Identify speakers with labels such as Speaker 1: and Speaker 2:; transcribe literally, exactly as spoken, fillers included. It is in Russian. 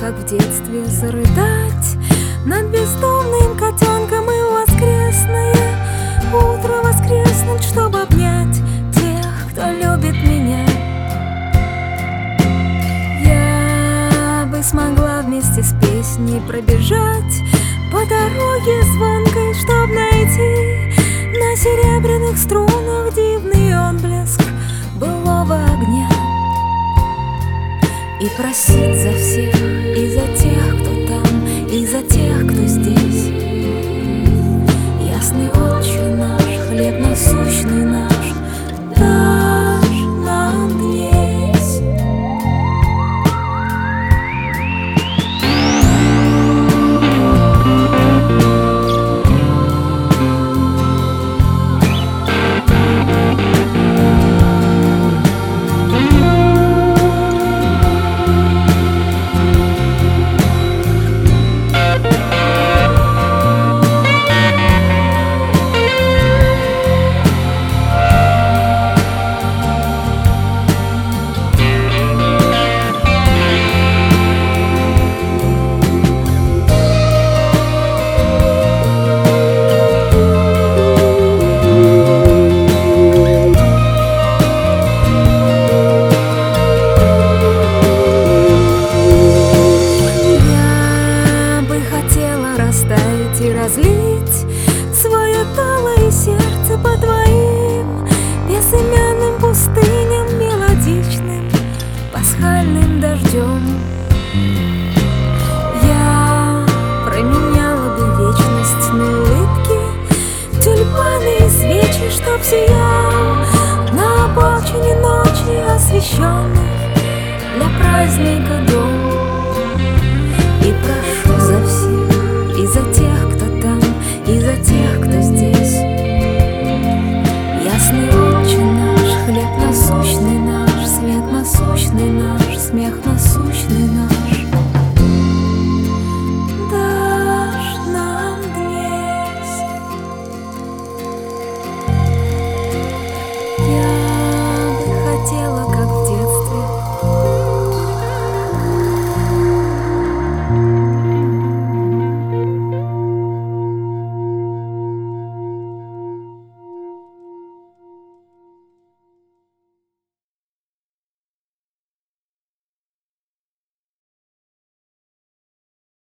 Speaker 1: как в детстве, зарыдать над бездомным котенком и воскресное утро воскреснуть, чтобы обнять тех, кто любит меня. Я бы смогла вместе с песней пробежать по дороге звонкой, чтоб найти на серебряных струнах дивный отблеск былого огня и просить за всех, и за тех, кто там, и за тех, кто здесь. Ясный Отче наш, хлеб насущный наш, дашь нам днесь. И разлить свое талое сердце по твоим безымянным пустыням, мелодичным пасхальным дождем. Я променяла бы вечность на улыбки, тюльпаны и свечи, чтоб сиял на обочине ночи освещенных для праздника дом.